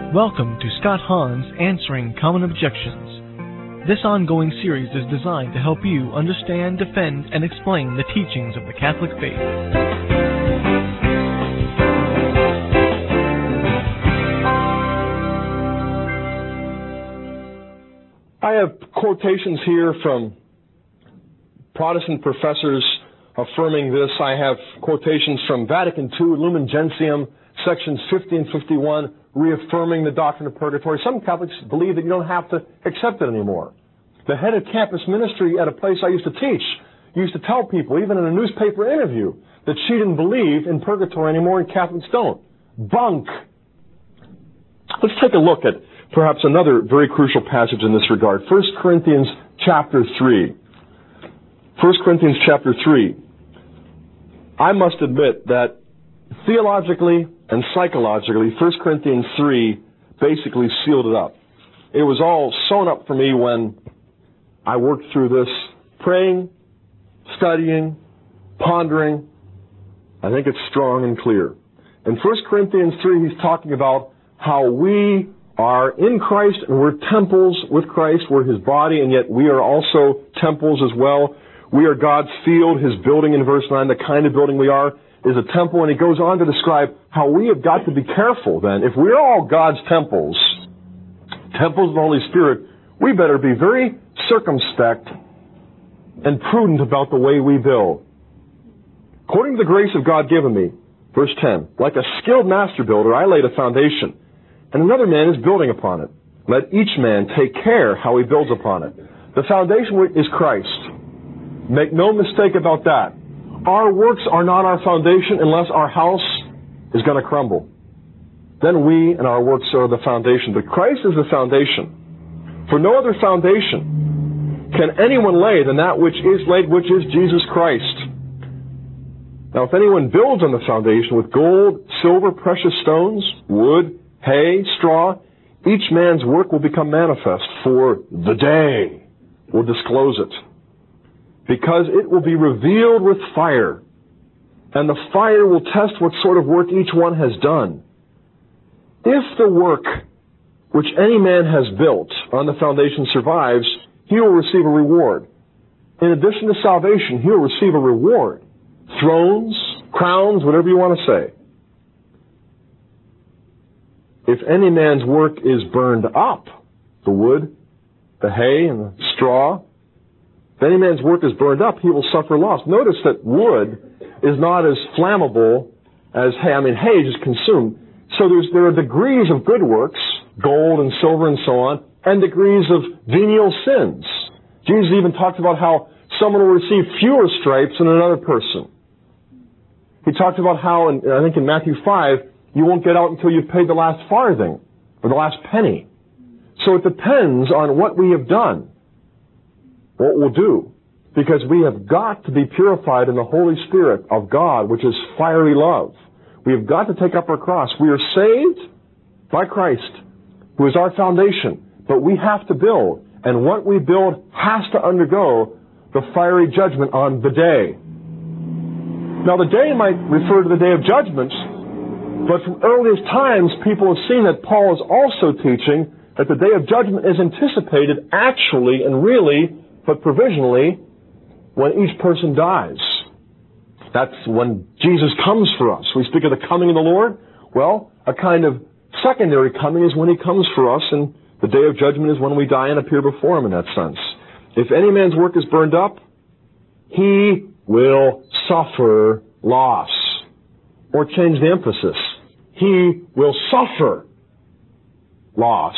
Welcome to Scott Hahn's Answering Common Objections. This ongoing series is designed to help you understand, defend, and explain the teachings of the Catholic faith. I have quotations here from Protestant professors affirming this. I have quotations from Vatican II, Lumen Gentium, sections 50 and 51, reaffirming the doctrine of purgatory. Some Catholics believe that you don't have to accept it anymore. The head of campus ministry at a place I used to teach used to tell people, even in a newspaper interview, that she didn't believe in purgatory anymore, and Catholics don't. Bunk! Let's take a look at perhaps another very crucial passage in this regard. 1 Corinthians chapter 3. 1 Corinthians chapter 3. I must admit that theologically and psychologically, 1 Corinthians 3 basically sealed it up. It was all sewn up for me when I worked through this, praying, studying, pondering. I think it's strong and clear. In 1 Corinthians 3, he's talking about how we are in Christ and we're temples with Christ. We're His body, and yet we are also temples as well. We are God's field, His building in verse 9. The kind of building we are is a temple, and he goes on to describe how we have got to be careful then. If we're all God's temples of the Holy Spirit, we better be very circumspect and prudent about the way we build. According to the grace of God given me, verse 10, like a skilled master builder, I laid a foundation, and another man is building upon it. Let each man take care how he builds upon it. The foundation is Christ. Make no mistake about that. Our works are not our foundation unless our house is going to crumble. Then we and our works are the foundation. But Christ is the foundation. For no other foundation can anyone lay than that which is laid, which is Jesus Christ. Now, if anyone builds on the foundation with gold, silver, precious stones, wood, hay, straw, each man's work will become manifest, for the day will disclose it. Because it will be revealed with fire, and the fire will test what sort of work each one has done. If the work which any man has built on the foundation survives, he will receive a reward. In addition to salvation, he will receive a reward. Thrones, crowns, whatever you want to say. If any man's work is burned up, the wood, the hay, and the straw, if any man's work is burned up, he will suffer loss. Notice that wood is not as flammable as hay. I mean, hay is just consumed. So there are degrees of good works, gold and silver and so on, and degrees of venial sins. Jesus even talked about how someone will receive fewer stripes than another person. He talked about how, I think in Matthew 5, you won't get out until you've paid the last farthing or the last penny. So it depends on what we have done. What we'll do, because we have got to be purified in the Holy Spirit of God, which is fiery love. We have got to take up our cross. We are saved by Christ, who is our foundation, but we have to build, and what we build has to undergo the fiery judgment on the day. Now, the day might refer to the day of judgment, but from earliest times, people have seen that Paul is also teaching that the day of judgment is anticipated actually and really, but provisionally, when each person dies. That's when Jesus comes for us. We speak of the coming of the Lord. Well, a kind of secondary coming is when He comes for us, and the day of judgment is when we die and appear before Him in that sense. If any man's work is burned up, he will suffer loss. Or change the emphasis. He will suffer loss.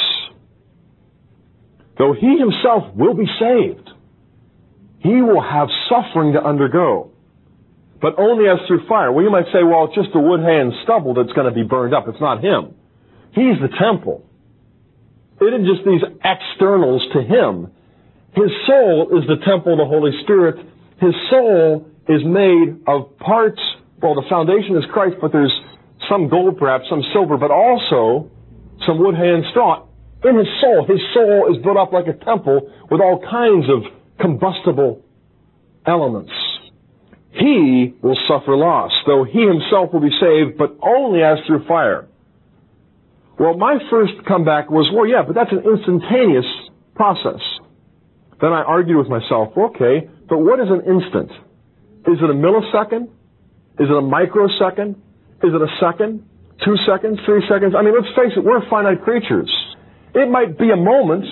Though he himself will be saved, he will have suffering to undergo, but only as through fire. Well, you might say, well, it's just the wood, hay, and stubble that's going to be burned up. It's not him. He's the temple. It isn't just these externals to him. His soul is the temple of the Holy Spirit. His soul is made of parts. Well, the foundation is Christ, but there's some gold perhaps, some silver, but also some wood, hay, and straw. In his soul is built up like a temple with all kinds of combustible elements. He will suffer loss, though he himself will be saved, but only as through fire. Well, my first comeback was, well, yeah, but that's an instantaneous process. Then I argued with myself, okay, but what is an instant? Is it a millisecond? Is it a microsecond? Is it a second? 2 seconds? 3 seconds? I mean, let's face it, we're finite creatures. It might be a moment,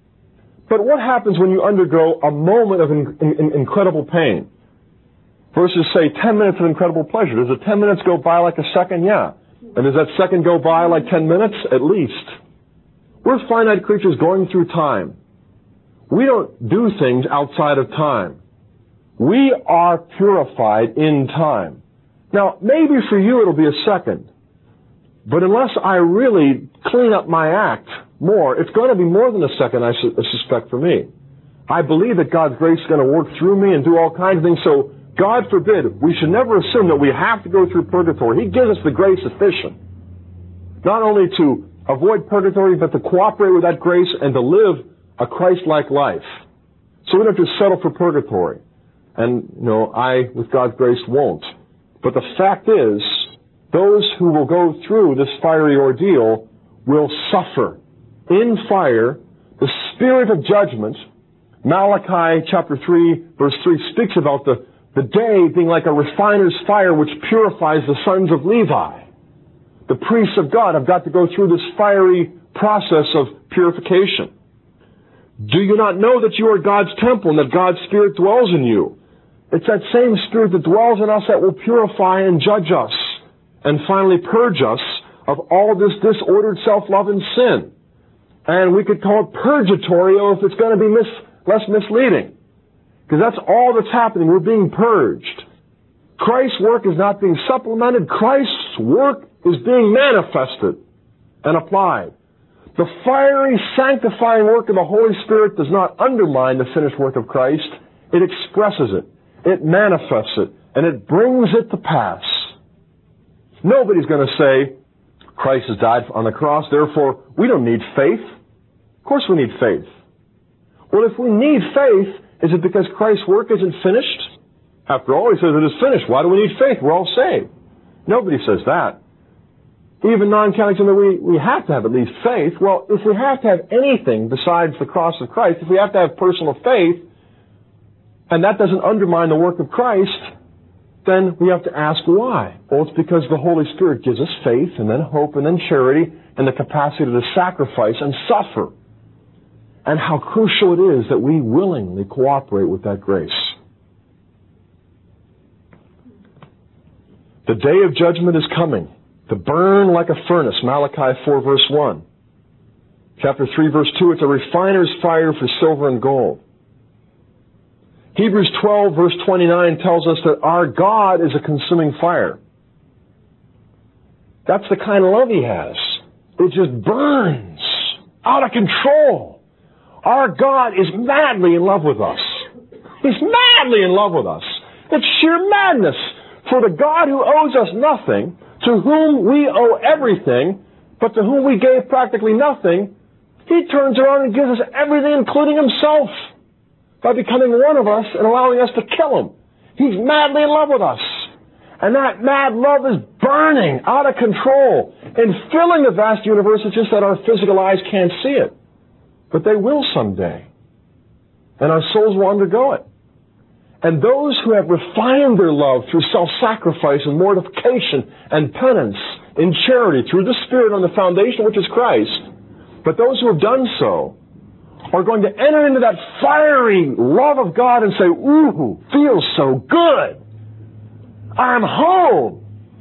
but what happens when you undergo a moment of incredible pain versus, say, 10 minutes of incredible pleasure? Does the 10 minutes go by like a second? Yeah. And does that second go by like 10 minutes? At least. We're finite creatures going through time. We don't do things outside of time. We are purified in time. Now, maybe for you it'll be a second. But unless I really clean up my act more, it's going to be more than a second, I suspect, for me. I believe that God's grace is going to work through me and do all kinds of things. So, God forbid, we should never assume that we have to go through purgatory. He gives us the grace sufficient. Not only to avoid purgatory, but to cooperate with that grace and to live a Christ-like life. So we don't have to settle for purgatory. And, I, with God's grace, won't. But the fact is, those who will go through this fiery ordeal will suffer in fire the spirit of judgment. Malachi chapter 3, verse 3 speaks about the day being like a refiner's fire which purifies the sons of Levi. The priests of God have got to go through this fiery process of purification. Do you not know that you are God's temple and that God's Spirit dwells in you? It's that same Spirit that dwells in us that will purify and judge us and finally purge us of all this disordered self-love and sin. And we could call it purgatorio if it's going to be less misleading. Because that's all that's happening. We're being purged. Christ's work is not being supplemented. Christ's work is being manifested and applied. The fiery, sanctifying work of the Holy Spirit does not undermine the finished work of Christ. It expresses it. It manifests it. And it brings it to pass. Nobody's going to say, Christ has died on the cross, therefore we don't need faith. Of course we need faith. Well, if we need faith, is it because Christ's work isn't finished? After all, he says it is finished. Why do we need faith? We're all saved. Nobody says that. Even non-Catholics say that we have to have at least faith. Well, if we have to have anything besides the cross of Christ, if we have to have personal faith, and that doesn't undermine the work of Christ, then we have to ask why. Well, it's because the Holy Spirit gives us faith, and then hope, and then charity, and the capacity to sacrifice and suffer. And how crucial it is that we willingly cooperate with that grace. The day of judgment is coming, to burn like a furnace, Malachi 4, verse 1. Chapter 3, verse 2, it's a refiner's fire for silver and gold. Hebrews 12, verse 29 tells us that our God is a consuming fire. That's the kind of love He has. It just burns out of control. Our God is madly in love with us. He's madly in love with us. It's sheer madness. For the God who owes us nothing, to whom we owe everything, but to whom we gave practically nothing, He turns around and gives us everything, including Himself, by becoming one of us and allowing us to kill Him. He's madly in love with us. And that mad love is burning out of control and filling the vast universe. It's just that our physical eyes can't see it. But they will someday. And our souls will undergo it. And those who have refined their love through self-sacrifice and mortification and penance in charity through the Spirit on the foundation which is Christ, but those who have done so are going to enter into that fiery love of God and say, ooh, feels so good. I'm home.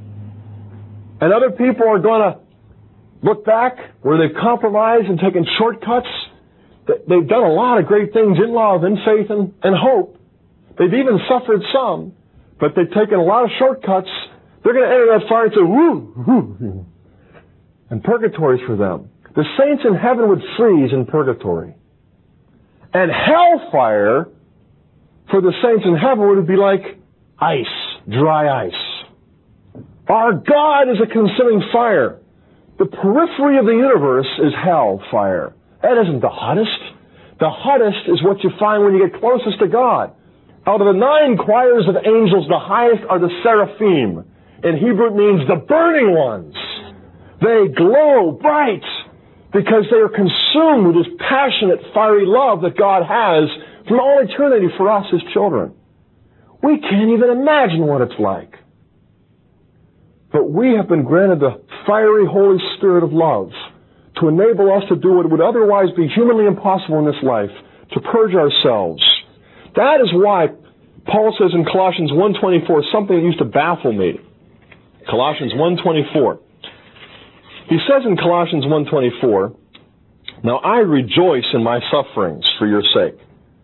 And other people are going to look back where they've compromised and taken shortcuts. They've done a lot of great things in love, in faith, and hope. They've even suffered some, but they've taken a lot of shortcuts. They're going to enter that fire and say, woo. And purgatory's for them. The saints in heaven would freeze in purgatory. And hellfire for the saints in heaven would be like ice, dry ice. Our God is a consuming fire. The periphery of the universe is hellfire. That isn't the hottest. The hottest is what you find when you get closest to God. Out of the 9 choirs of angels, the highest are the seraphim. In Hebrew it means the burning ones. They glow bright because they are consumed with this passionate, fiery love that God has from all eternity for us, His children. We can't even imagine what it's like. But we have been granted the fiery Holy Spirit of love to enable us to do what would otherwise be humanly impossible in this life, to purge ourselves. That is why Paul says in Colossians 1:24 something that used to baffle me. Colossians 1:24. He says in Colossians 1:24, "Now I rejoice in my sufferings for your sake."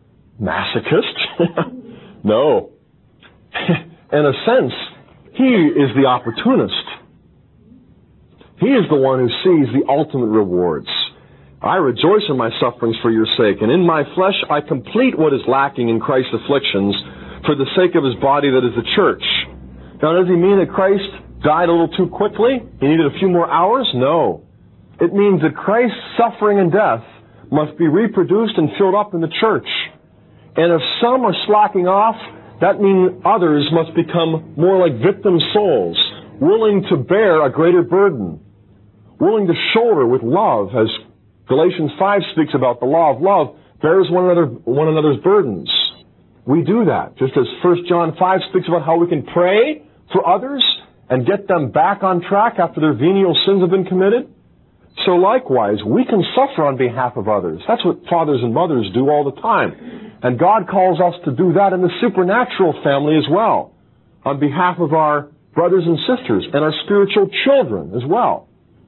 Masochist? No. In a sense, he is the opportunist. He is the one who sees the ultimate rewards. I rejoice in my sufferings for your sake, and in my flesh I complete what is lacking in Christ's afflictions for the sake of His body that is the church. Now, does he mean that Christ died a little too quickly? He needed a few more hours? No. It means that Christ's suffering and death must be reproduced and filled up in the church. And if some are slacking off, that means others must become more like victim souls, willing to bear a greater burden, willing to shoulder with love, as Galatians 5 speaks about the law of love, bears one another's burdens. We do that, just as 1 John 5 speaks about how we can pray for others and get them back on track after their venial sins have been committed. So likewise, we can suffer on behalf of others. That's what fathers and mothers do all the time. And God calls us to do that in the supernatural family as well, on behalf of our brothers and sisters and our spiritual children as well.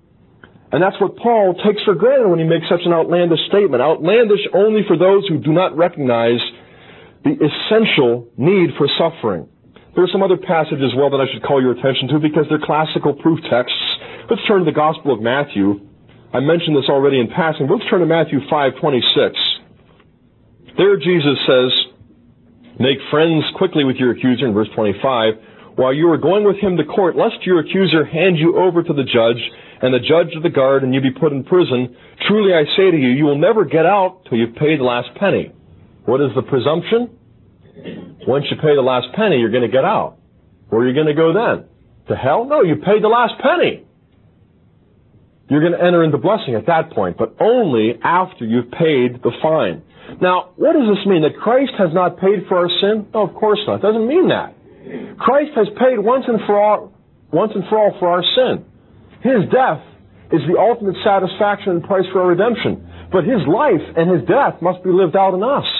And that's what Paul takes for granted when he makes such an outlandish statement. Outlandish only for those who do not recognize the essential need for suffering. There are some other passages as well that I should call your attention to because they're classical proof texts. Let's turn to the Gospel of Matthew. I mentioned this already in passing, but let's turn to Matthew 5:26. There Jesus says, "Make friends quickly with your accuser," in verse 25, "while you are going with him to court, lest your accuser hand you over to the judge, and the judge to the guard, and you be put in prison. Truly I say to you, you will never get out till you've paid the last penny." What is the presumption? Once you pay the last penny, you're going to get out. Where are you going to go then? To hell? No, you paid the last penny. You're going to enter into blessing at that point, but only after you've paid the fine. Now, what does this mean? That Christ has not paid for our sin? No, of course not. It doesn't mean that. Christ has paid once and for all for our sin. His death is the ultimate satisfaction and price for our redemption. But His life and His death must be lived out in us.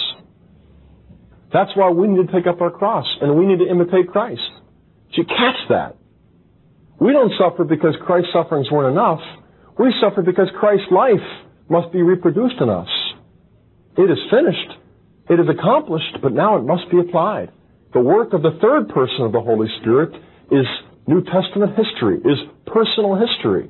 That's why we need to take up our cross, and we need to imitate Christ. Did you catch that? We don't suffer because Christ's sufferings weren't enough. We suffer because Christ's life must be reproduced in us. It is finished. It is accomplished, but now it must be applied. The work of the third person of the Holy Spirit is New Testament history, is personal history.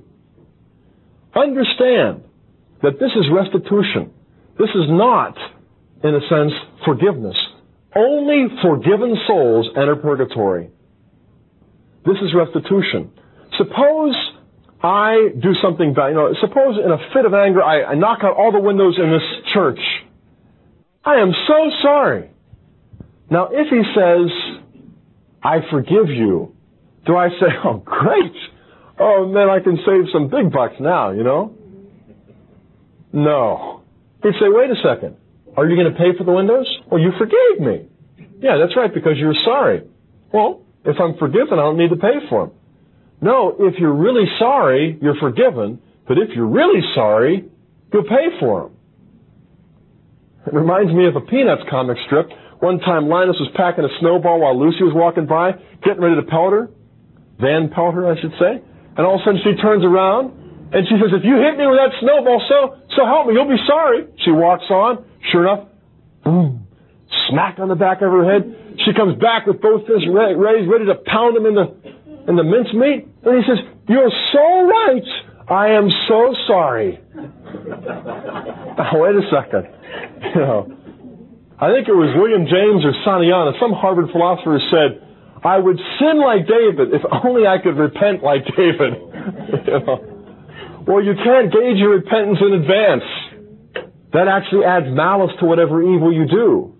Understand that this is restitution. This is not, in a sense, forgiveness. Only forgiven souls enter purgatory. This is restitution. Suppose I do something bad. Suppose in a fit of anger I knock out all the windows in this church. I am so sorry. Now, if he says, "I forgive you," do I say, "Oh, great. Oh, man, I can save some big bucks now, No. He'd say, "Wait a second. Are you going to pay for the windows?" "Well, you forgave me." "Yeah, that's right, because you're sorry." "Well, if I'm forgiven, I don't need to pay for them." No, if you're really sorry, you're forgiven. But if you're really sorry, you'll pay for them. It reminds me of a Peanuts comic strip. One time Linus was packing a snowball while Lucy was walking by, getting ready to pelt her. Van pelt her, I should say. And all of a sudden she turns around and she says, "If you hit me with that snowball, so help me, you'll be sorry." She walks on. Sure enough, boom, smack on the back of her head. She comes back with both fists raised, ready to pound him in the mincemeat. And he says, "You're so right. I am so sorry." Now, wait a second. I think it was William James or Santayana, some Harvard philosopher said, "I would sin like David if only I could repent like David." Well, you can't gauge your repentance in advance. That actually adds malice to whatever evil you do.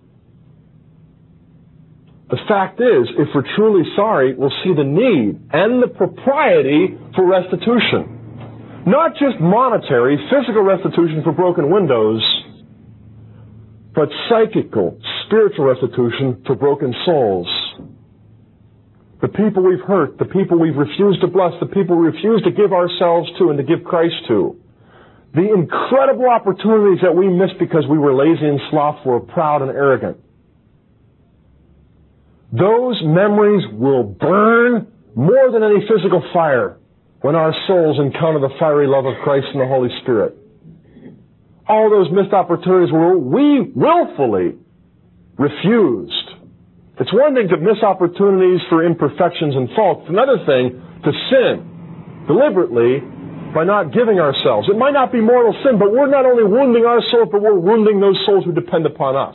The fact is, if we're truly sorry, we'll see the need and the propriety for restitution. Not just monetary, physical restitution for broken windows, but psychical, spiritual restitution for broken souls. The people we've hurt, the people we've refused to bless, the people we refuse to give ourselves to and to give Christ to. The incredible opportunities that we missed because we were lazy and slothful, or proud and arrogant. Those memories will burn more than any physical fire when our souls encounter the fiery love of Christ and the Holy Spirit. All those missed opportunities where we willfully refused. It's one thing to miss opportunities for imperfections and faults. It's another thing to sin deliberately by not giving ourselves. It might not be mortal sin, but we're not only wounding our souls, but we're wounding those souls who depend upon us.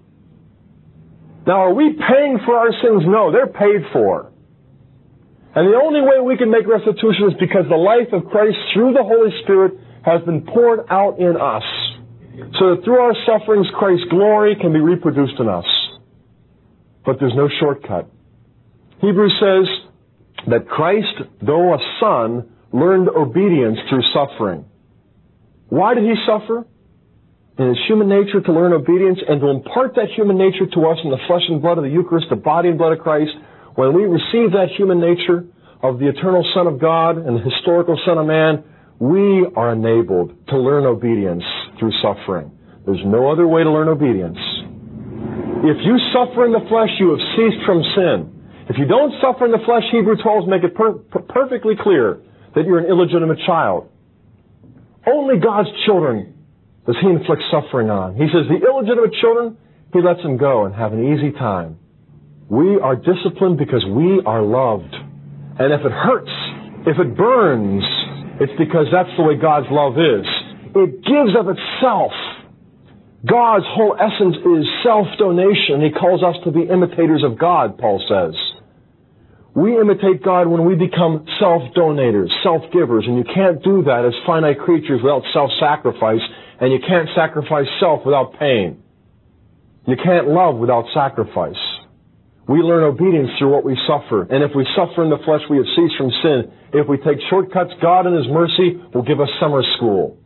Now, are we paying for our sins? No, they're paid for. And the only way we can make restitution is because the life of Christ through the Holy Spirit has been poured out in us, so that through our sufferings, Christ's glory can be reproduced in us. But there's no shortcut. Hebrews says that Christ, though a son, learned obedience through suffering. Why did he suffer? In his human nature to learn obedience and to impart that human nature to us in the flesh and blood of the Eucharist, the body and blood of Christ. When we receive that human nature of the eternal Son of God and the historical Son of Man, we are enabled to learn obedience through suffering. There's no other way to learn obedience. If you suffer in the flesh, you have ceased from sin. If you don't suffer in the flesh, Hebrews 12 make it perfectly clear that you're an illegitimate child. Only God's children does he inflict suffering on. He says the illegitimate children, he lets them go and have an easy time. We are disciplined because we are loved. And if it hurts, if it burns, it's because that's the way God's love is. It gives of itself. God's whole essence is self-donation. He calls us to be imitators of God, Paul says. We imitate God when we become self-donators, self-givers, and you can't do that as finite creatures without self-sacrifice, and you can't sacrifice self without pain. You can't love without sacrifice. We learn obedience through what we suffer, and if we suffer in the flesh, we have ceased from sin. If we take shortcuts, God in His mercy will give us summer school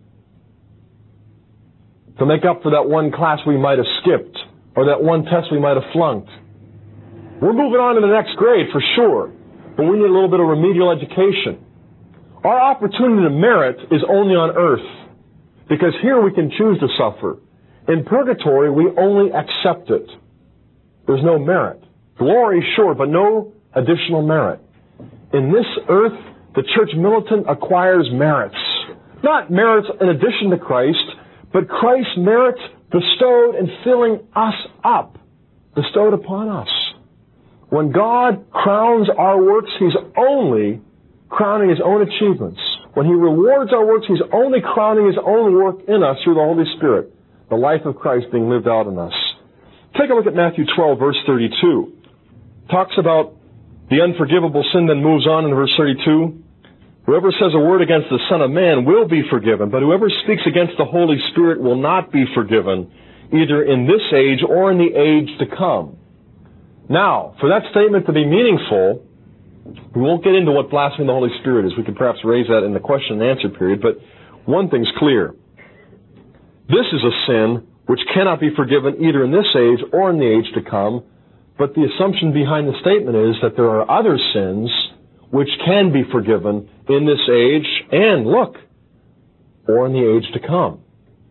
to make up for that one class we might have skipped, or that one test we might have flunked. We're moving on to the next grade for sure, but we need a little bit of remedial education. Our opportunity to merit is only on earth, because here we can choose to suffer. In purgatory, we only accept it. There's no merit. Glory, sure, but no additional merit. In this earth, the church militant acquires merits. Not merits in addition to Christ, but Christ's merits bestowed in filling us up, bestowed upon us. When God crowns our works, He's only crowning His own achievements. When He rewards our works, He's only crowning His own work in us through the Holy Spirit, the life of Christ being lived out in us. Take a look at Matthew 12, verse 32. Talks about the unforgivable sin, then moves on in verse 32. Whoever says a word against the Son of Man will be forgiven, but whoever speaks against the Holy Spirit will not be forgiven, either in this age or in the age to come. Now, for that statement to be meaningful, we won't get into what blaspheming the Holy Spirit is. We could perhaps raise that in the question and answer period, but one thing's clear. This is a sin which cannot be forgiven either in this age or in the age to come, but the assumption behind the statement is that there are other sins which can be forgiven in this age and, look, or in the age to come.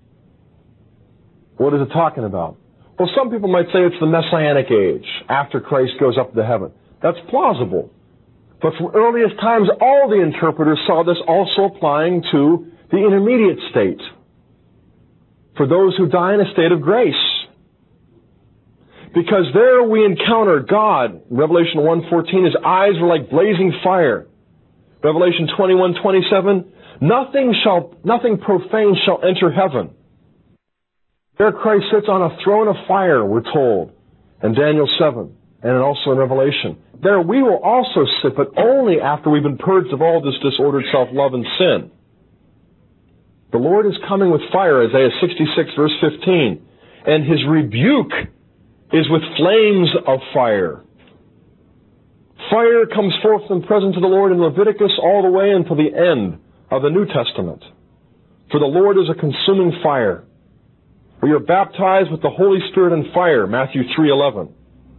What is it talking about? Well, some people might say it's the Messianic age, after Christ goes up to heaven. That's plausible. But from earliest times, all the interpreters saw this also applying to the intermediate state, for those who die in a state of grace. Because there we encounter God. Revelation 1:14, His eyes were like blazing fire. Revelation 21:27, nothing profane shall enter heaven. There Christ sits on a throne of fire, we're told, in Daniel 7, and also in Revelation. There we will also sit, but only after we've been purged of all this disordered self-love and sin. The Lord is coming with fire, Isaiah 66, verse 15, and His rebuke is with flames of fire. Fire comes forth from the presence of the Lord in Leviticus all the way until the end of the New Testament. For the Lord is a consuming fire. We are baptized with the Holy Spirit and fire, Matthew 3:11.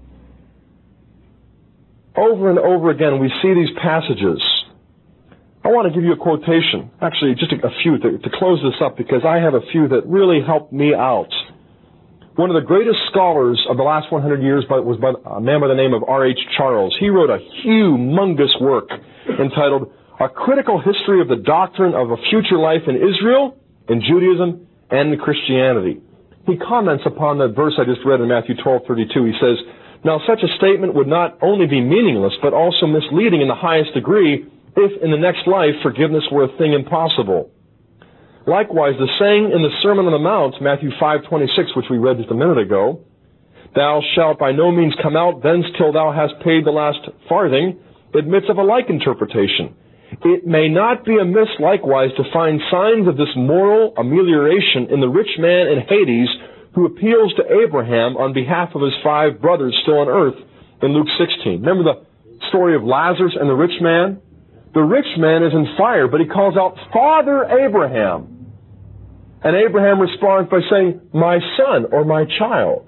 Over and over again, we see these passages. I want to give you a quotation, actually just a few to close this up, because I have a few that really helped me out. One of the greatest scholars of the last 100 years was by a man by the name of R.H. Charles. He wrote a humongous work entitled A Critical History of the Doctrine of a Future Life in Israel, in Judaism, and in Christianity. He comments upon the verse I just read in Matthew 12:32. He says, "Now such a statement would not only be meaningless, but also misleading in the highest degree if in the next life forgiveness were a thing impossible. Likewise, the saying in the Sermon on the Mount, Matthew 5:26, which we read just a minute ago, 'Thou shalt by no means come out thence till thou hast paid the last farthing,' admits of a like interpretation. It may not be amiss likewise to find signs of this moral amelioration in the rich man in Hades who appeals to Abraham on behalf of his 5 brothers still on earth in Luke 16. Remember the story of Lazarus and the rich man? The rich man is in fire, but he calls out, 'Father Abraham.' And Abraham responds by saying, 'My son,' or 'my child.'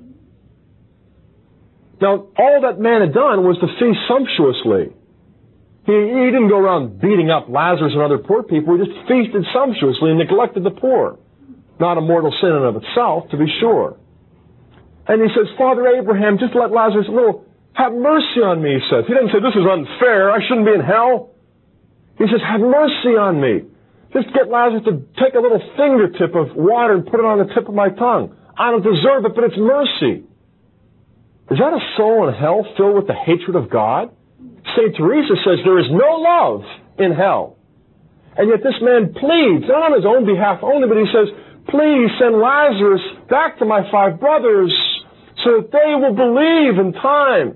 Now, all that man had done was to feast sumptuously. He didn't go around beating up Lazarus and other poor people. He just feasted sumptuously and neglected the poor. Not a mortal sin in and of itself, to be sure. And he says, 'Father Abraham, just let Lazarus have mercy on me,' he says. He didn't say, 'This is unfair. I shouldn't be in hell.' He says, 'Have mercy on me. Just get Lazarus to take a little fingertip of water and put it on the tip of my tongue. I don't deserve it, but it's mercy.' Is that a soul in hell filled with the hatred of God? St. Teresa says there is no love in hell. And yet this man pleads, not on his own behalf only, but he says, 'Please send Lazarus back to my 5 brothers so that they will believe in time.'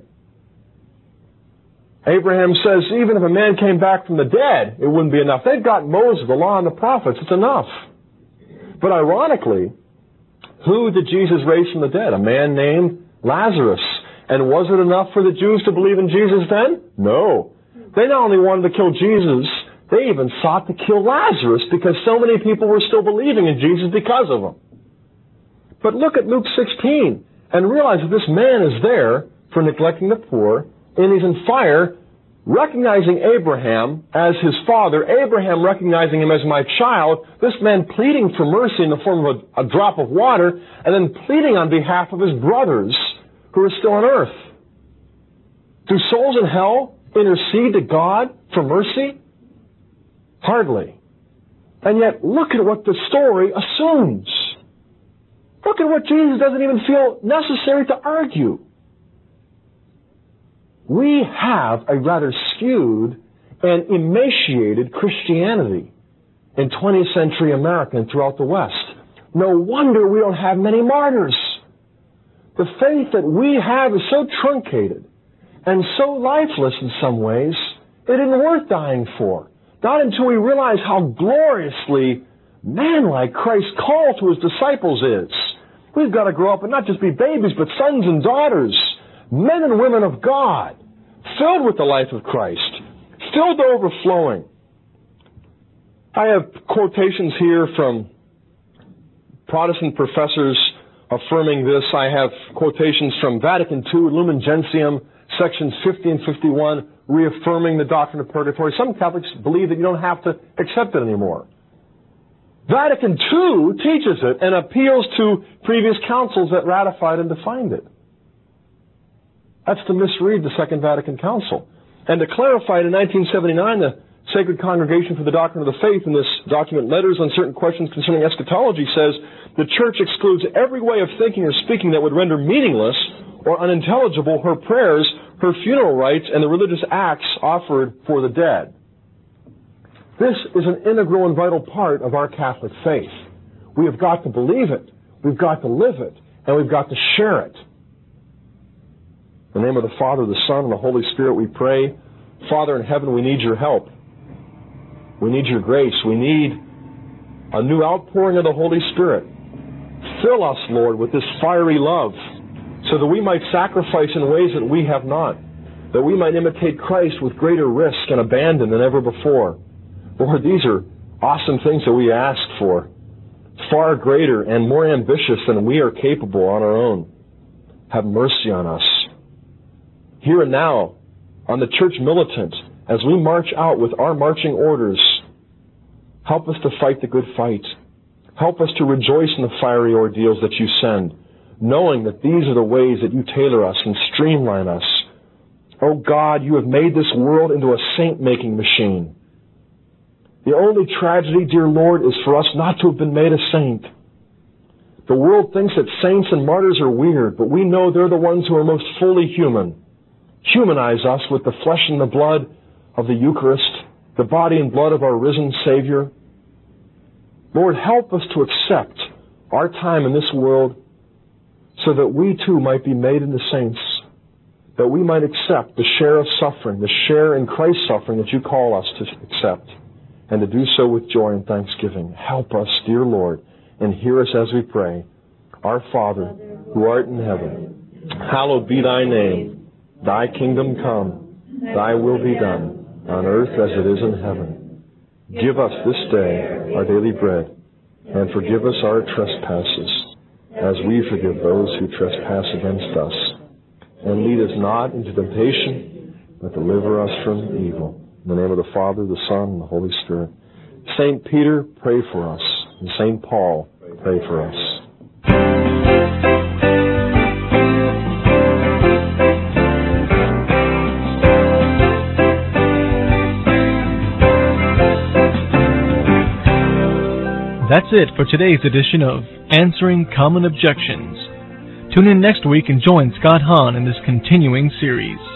Abraham says even if a man came back from the dead, it wouldn't be enough. They've got Moses, the law, and the prophets. It's enough. But ironically, who did Jesus raise from the dead? A man named Lazarus. And was it enough for the Jews to believe in Jesus then? No. They not only wanted to kill Jesus, they even sought to kill Lazarus because so many people were still believing in Jesus because of him. But look at Luke 16 and realize that this man is there for neglecting the poor, and he's in fire, recognizing Abraham as his father, Abraham recognizing him as my child, this man pleading for mercy in the form of a drop of water, and then pleading on behalf of his brothers who are still on earth. Do souls in hell intercede to God for mercy? Hardly. And yet, look at what the story assumes. Look at what Jesus doesn't even feel necessary to argue. We have a rather skewed and emaciated Christianity in 20th century America and throughout the West. No wonder we don't have many martyrs. The faith that we have is so truncated and so lifeless in some ways, it isn't worth dying for. Not until we realize how gloriously man-like Christ's call to his disciples is. We've got to grow up and not just be babies, but sons and daughters, men and women of God, filled with the life of Christ, filled to overflowing. I have quotations here from Protestant professors affirming this. I have quotations from Vatican II, Lumen Gentium, sections 50 and 51, reaffirming the doctrine of purgatory. Some Catholics believe that you don't have to accept it anymore. Vatican II teaches it and appeals to previous councils that ratified and defined it. That's to misread the Second Vatican Council. And to clarify it, in 1979, the Sacred Congregation for the Doctrine of the Faith, in this document, Letters on Certain Questions Concerning Eschatology, says the Church excludes every way of thinking or speaking that would render meaningless or unintelligible her prayers, her funeral rites, and the religious acts offered for the dead. This is an integral and vital part of our Catholic faith. We have got to believe it, we've got to live it, and we've got to share it. In the name of the Father, the Son, and the Holy Spirit, we pray. Father in heaven, we need your help. We need your grace. We need a new outpouring of the Holy Spirit. Fill us, Lord, with this fiery love so that we might sacrifice in ways that we have not, that we might imitate Christ with greater risk and abandon than ever before. Lord, these are awesome things that we ask for, far greater and more ambitious than we are capable on our own. Have mercy on us. Here and now, on the church militant, as we march out with our marching orders, help us to fight the good fight. Help us to rejoice in the fiery ordeals that you send, knowing that these are the ways that you tailor us and streamline us. Oh God, you have made this world into a saint-making machine. The only tragedy, dear Lord, is for us not to have been made a saint. The world thinks that saints and martyrs are weird, but we know they're the ones who are most fully human. Humanize us with the flesh and the blood of the Eucharist, the body and blood of our risen Savior. Lord, help us to accept our time in this world so that we too might be made into saints, that we might accept the share of suffering, the share in Christ's suffering that you call us to accept, and to do so with joy and thanksgiving. Help us, dear Lord, and hear us as we pray. Our Father, who art in heaven, hallowed be thy name. Thy kingdom come, thy will be done, on earth as it is in heaven. Give us this day our daily bread, and forgive us our trespasses, as we forgive those who trespass against us. And lead us not into temptation, but deliver us from evil. In the name of the Father, the Son, and the Holy Spirit. St. Peter, pray for us. And St. Paul, pray for us. That's it for today's edition of Answering Common Objections. Tune in next week and join Scott Hahn in this continuing series.